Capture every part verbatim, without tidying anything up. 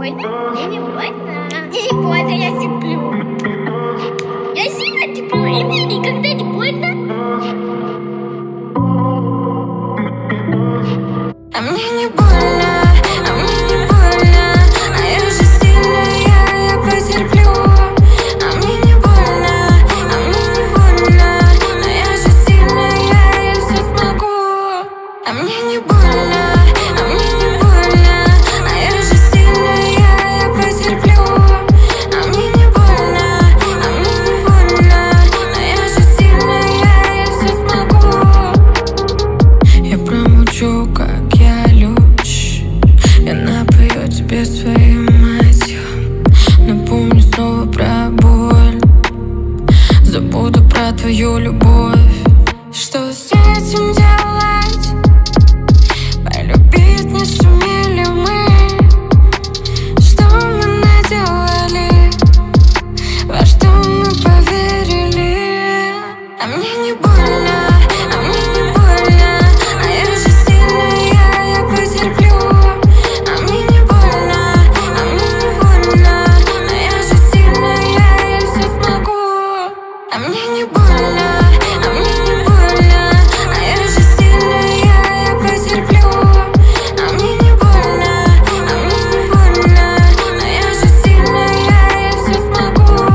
больно? Мне не больно. Мне не больно, я терплю. Я сильно терплю, и мне никогда не больно. А мне не больно, а мне не больно, а я же сильная, я потерплю. А мне не больно, а мне не больно, а я же сильная, я все смогу. А мне не больно, а мне не больно, а я же сильная, я потерплю. А мне не больно, а мне не больно, а я же сильная, я все смогу. Я промолчу, как я лучше. Я напою тебе своей матью. Напомню снова про боль. Забуду про твою любовь. Что с этим делать? Полюбить не сумели мы. Что мы наделали? Во что мы поверили? А мне не больно, а мне не больно, а я же сильная, я потерплю. А мне не больно, а мне не больно, а я же сильная, я все смогу. А мне не больно, а мне не больно, а я же сильная, я потерплю. А мне не больно, а мне не больно, а я же сильная, я все смогу.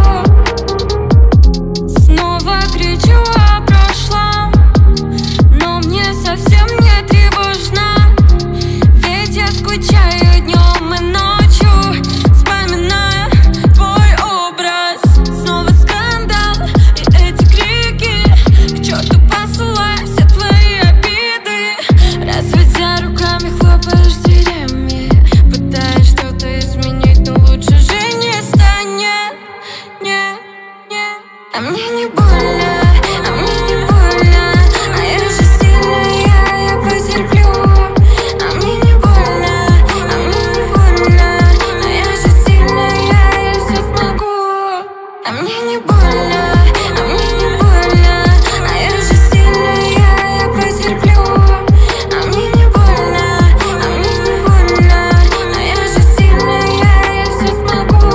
Снова кричу о прошлом, но мне совсем не тревожно. Ведь я скучаю днем и ночью, вспоминая твой образ. Снова скандал и эти крики, к черту посылай все твои обиды. Разводя руками, хлопаешь дверями, пытаясь что-то изменить, но лучше же не станет. Не, не. А мне не больно, а мне не больно, а я же сильная, я потерплю. А мне не больно, а мне не больно, а я же сильная, я все смогу. А мне не больно, а мне не больно, а я же сильная, я потерплю. А мне не больно, а мне не больно, а я же сильная, я все смогу.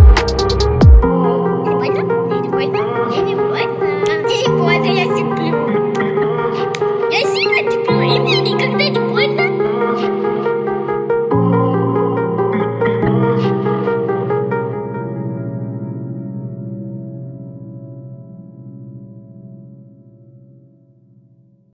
Не больно? Мне не больно. Мне не больно. Мне не больно, я терплю. Я сильно терплю, и мне никогда не больно.